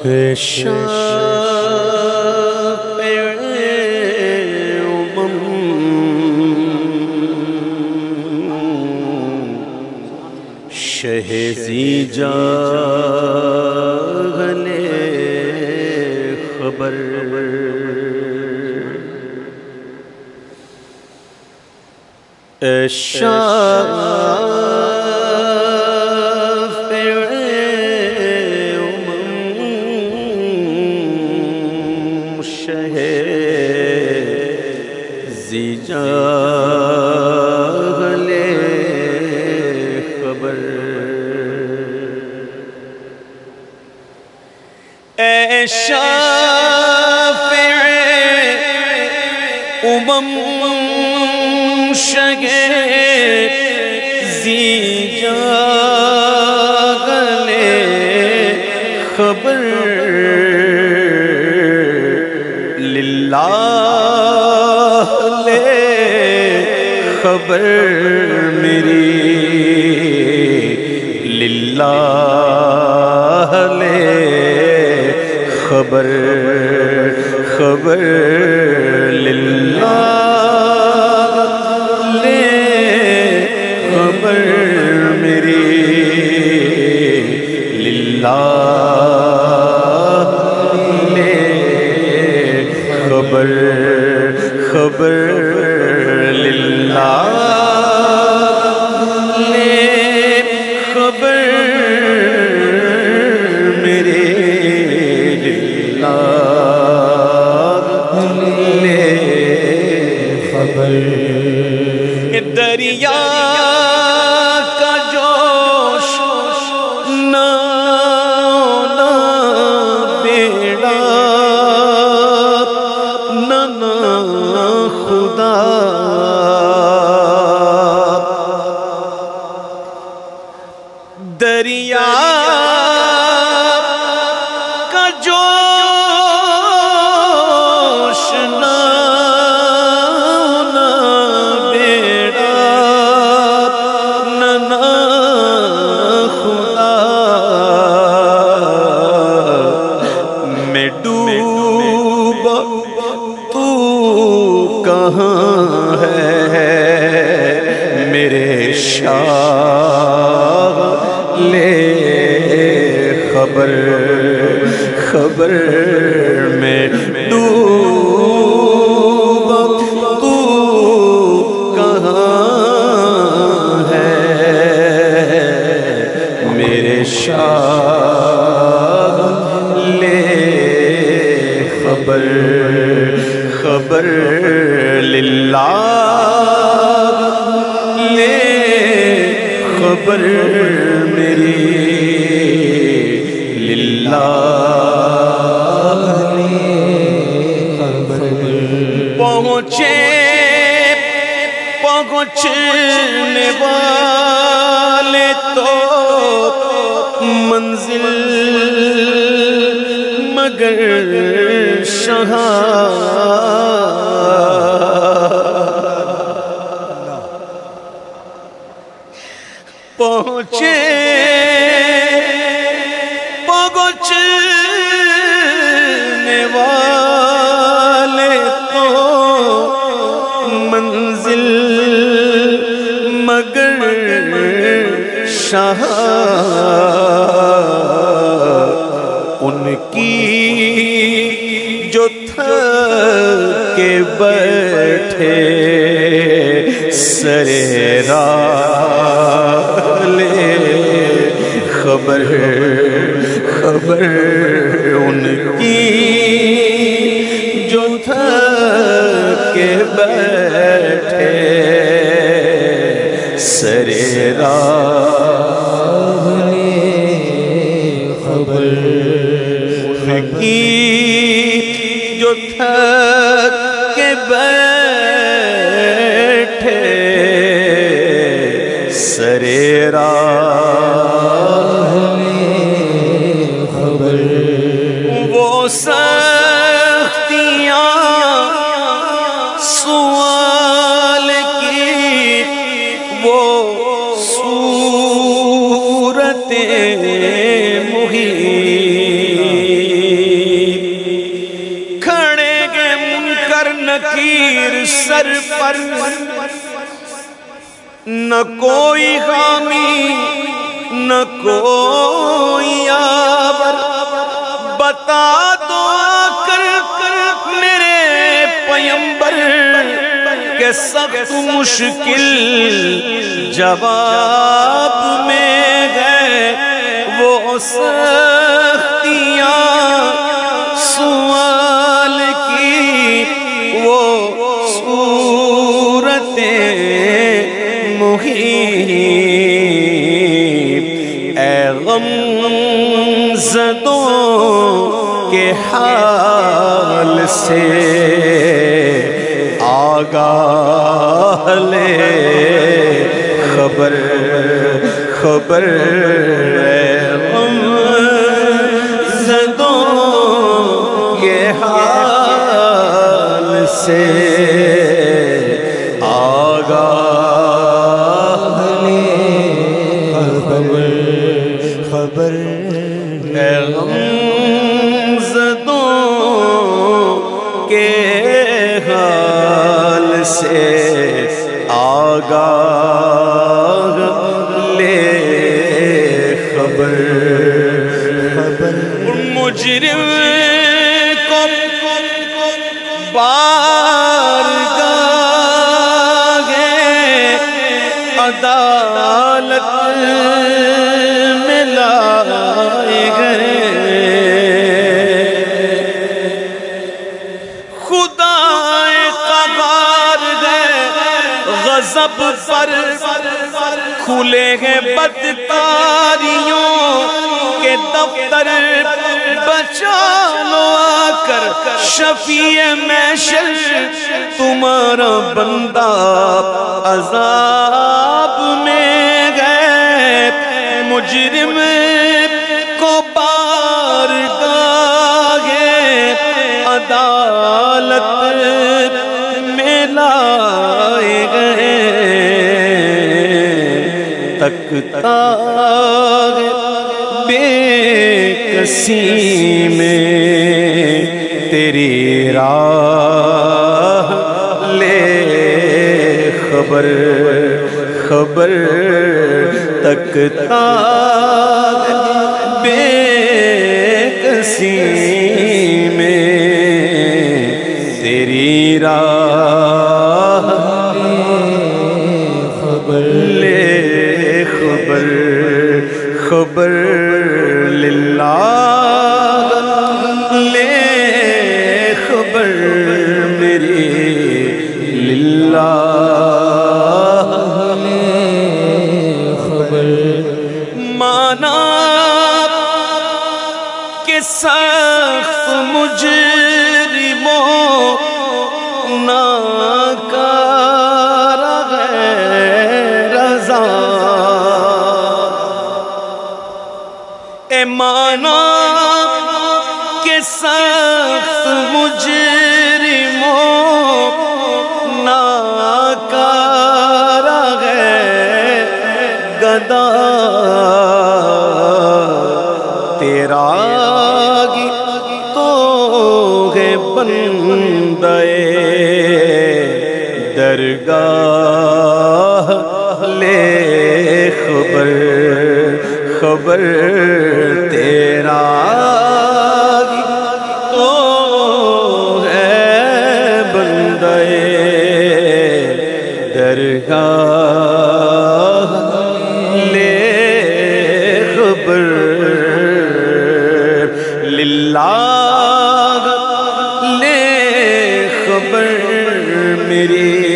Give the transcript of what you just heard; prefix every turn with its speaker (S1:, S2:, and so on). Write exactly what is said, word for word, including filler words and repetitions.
S1: شہزی جاغلے خبر شافع امم شہزی جاغلے خبر اے شافع امم شہزی جاغلے خبر للہ لے خبر میری للہ لے خبر خبر للہ لے خبر میری للہ لے خبر خبر للہ لے خبر میری للہ لے خبر دریا کا جوش نہ نہ بیڑا نہ نہ خدا دریا کا جوش نہ کہاں ہے میرے شاہ لے خبر خبر میں ڈوب تو کہاں ہے میرے شاہ لے خبر خبر للہ لے خبر میری للہ لے خبر پہنچے پہنچنے والے تو منزل مگر شاہ پہنچے پہنچنے والے تو منزل مگر شاہ ان کی جو تھک کے بیٹھے سرے راہ لے خبر خبر ان کی جو تھک کے بیٹھے سرے راہ لے خبر ان کی جو تھک کے بیٹھے سرے راہ لے خبر وہ سختیاں سوال کی وہ صورتیں محیط سر پر نہ کوئی حامی نہ کوئی یاور، بتا دو آ کر میرے پیمبر کہ سخت مشکل جواب میں ہے وہ سختیاں، سوال کی وہ صورتیں محیط، اے غم زدوں کے حال سے آگاہ لے خبر خبر، اے غم زدوں کے حال سے آگاہ لے خبر خبر، اے غم زدوں کے حال سے آگاہ لے خبر خبر، مجرم کو بارگاہ عدالت میں لائے گئے، غضب پر کھلے ہیں بدکاریوں کے دفتر، بچا لو آ کر شفیع محشر تمہارا بندہ عذاب میں گئے، مجرم کو بارگاہ عدالت میں لائے گئے، تکتا بے کسی میں تیری راہ لے خبر خبر، تکتا بے کسی میں تیری راہ لے خبر خبر، للہ لے خبر میری، للہ لے خبر، مانا کہ سخت مجرموں ناکار غیر رضا، اے مانا کہ سخت مجرموں ناکار غیر گدا، تیرا تو ہے بندے درگاہ لے خبر خبر، تیرا تو ہے بندے درگاہ لے خبر، للہ لے خبر میری